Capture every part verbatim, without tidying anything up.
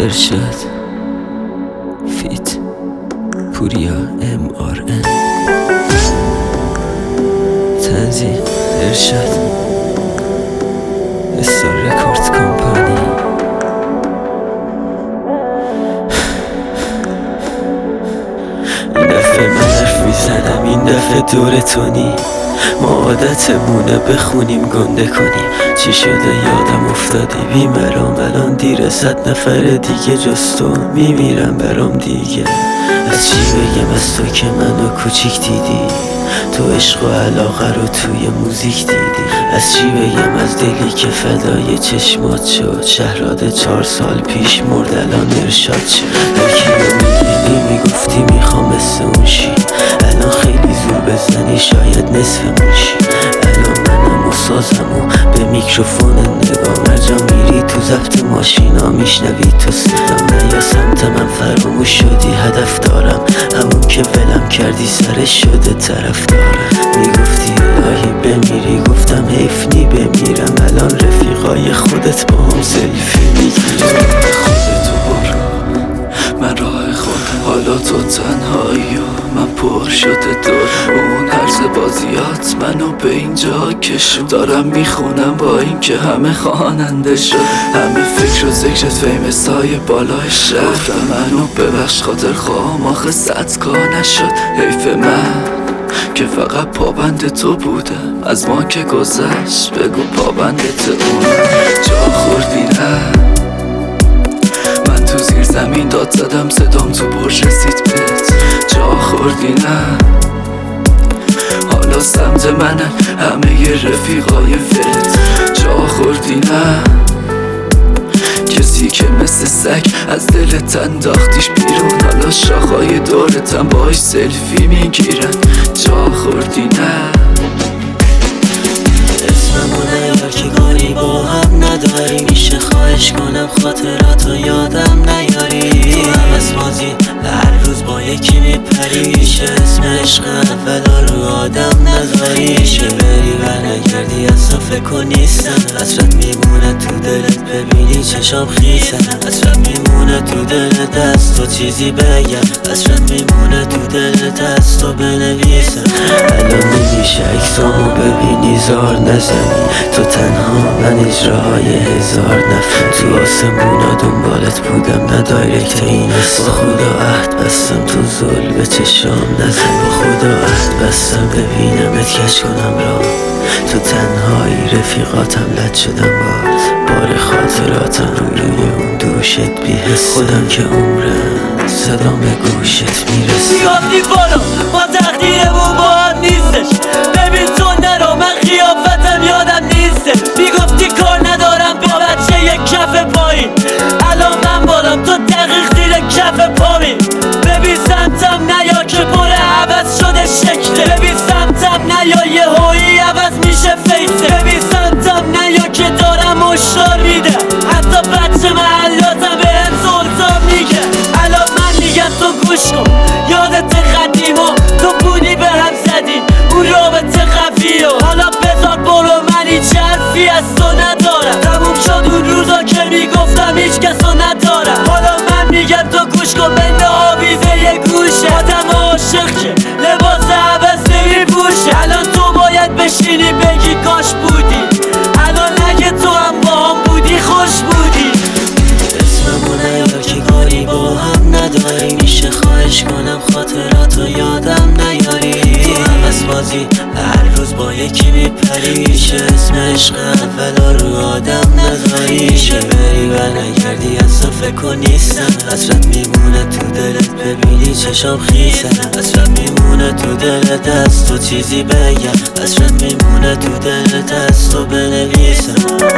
ارشاد فیت پوریا ام آر ان تنظیم ارشاد استار رکورد کمپانی. این دفعه من حرف میزنم، این دفعه دور تونی. ما عادتمونه بخونیم گنده کنیم. چی شده یادم افتادی بیمرام، الان دیره، صد نفر دیگه جز تو میمیرم برام دیگه. از چی بگم از تو که منو کوچیک دیدی، تو عشق و علاقه رو توی موزیک دیدی. از چی بگم از دلی که فدای چشمات شد، شهراد چهار سال پیش مرد الان ارشاد شد. یکی رو میبینی میگفتی میخوام مثل اون شی، الان خیلی زور بزنی شاید نصفمون شی. الان منم و سازم و به میکروفون نگاه، مرجا میری تو ضبط ماشینا میشنوی تو صدام. نه یا سمت من فراموش شدی، هدف دارم همون که ولم کردی سرش شده طرف دارم. میگفتی الهی بمیری، گفتم حیف نی بمیرم. الان رفیقای خودت با هم سلفی میگیرم. خودتو برو من راه خودم، حالا تو تنهایی و من پر شده دور. اون عرض بازیات منو به اینجا کشون، دارم میخونم با این که همه خواننده شد. همه فکر و ذکرت فیمس های بالای شهر، منو ببخش خاطر خواهم آخه صدکا نشد. حیف من که فقط پابند تو بودم، از ما که گذشت بگو پابندت اونم. جا خوردی نه من تو زیر زمین داد زدم، صدام تو برج رسید بهت. جا خوردی نه حالا سمت منن همه ی رفیقای فت. جا خوردی نه کسی که مثل سگ از دلت انداختیش بیرون، حالا شاخهای دورتم باش سلفی میگیرن. جا خوردی نه اسممونه یار که گاری با هم نداری، میشه خواهش کنم خاطراتو یادم نیاری. تو هم از بازی هر روز با یکی میپری، میشه اسم عشق اولا رو آدم نذاری. میشه بری و نگردی اصلا فکر کن نیستم، حسرت میمونه تو دلت ببینی چشام خیسن. حسرت میمونه تو دلت از تو چیزی بگم، حسرت میمونه تو دلت از تو بنویسم. الان نمیشه اکسامو ببینی زار نزنی، تو تنها من اجراهای هزار نفر. تو آسمونا دنبالت بودم نه دایرکت این است. با خدا عهد بستم تو زل به چشام نزن، با خدا عهد بستم ببینمت کش کنم را. تو تنهایی رفیقاتم لد شدم باز، بار خاطراتم روی روی اون دوشت بیهست. خودم که عمرم صدام به گوشت میرسه. میگفتی برو ما تقدیرمون با هم نیستش، ببین تو نرو من خیافتم یادم نیسته. میگفتی کار ندارم با بچه یک کف پایین، الان من بالام تو دقیق زیر کف پامین. ببین سمتم نیا که پر عوض شده شکله، ببین سمتم نیا یه هایی عوض میشه فیسه. ببین سمتم نیا که دارم اشتار میده، حتی بچه محلاتم به هم سلطان میگه. الان من میگم تو گوش کن یادت قدیما، تو بودی به هم زدی اون رابطه قوی و حالا بذار برو من هیچ حرفی از تو ندارم. تموم شد اون روزا که میگفتم هیچ کسو ندارم. حالا من میگم تو گوش کن بین آویزه یه گوشه، آدم عاشق که لباس عوض نمیپوشه. الان تو باید بشینی بگی کاش بودی، الان اگه تو هم با هم بودی خوش بودی. اسممونه یار که گاری با هم نداری، میشه خواهش کنم خاطراتو یادم نیاری. تو هم از بازی هر روز با یکی میپری، میشه اسم عشق اولا رو آدم نذاری. میشه بری و نگردی اصلا فکر کن نیستم، حسرت میمونه تو دلت ببینی چشام خیسن. حسرت میمونه تو دلت از تو چیزی بگم، حسرت میمونه تو دلت از تو بنویسم.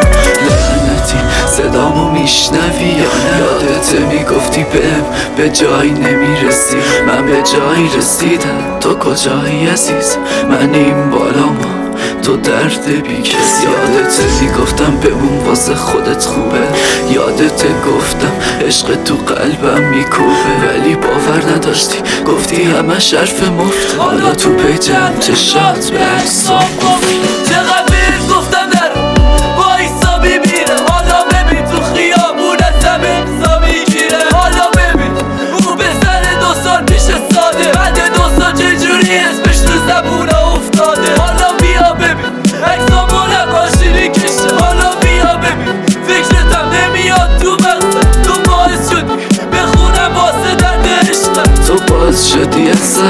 لعنتی صدامو میشنوی یا نه؟ یادت میگفتی بهم به جایی نمیرسی، من به جایی رسیدم. تو کجایی عزیز؟ من این بالام تو درد بی کس. یادت میگفتم بمون واسه خودت خوبه، یادت گفتم عشق تو قلبم میکوبه، ولی باور نداشتی گفتی همه حرف مفته. حالا تو پیجم چشات به عکسام قفل. چقدر بهت گفتم در وایسا ببینم، حالا ببین تو خیابون ازم امضا میگیرم.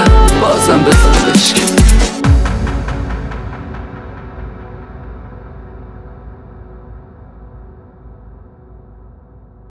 بازم بزن بشکن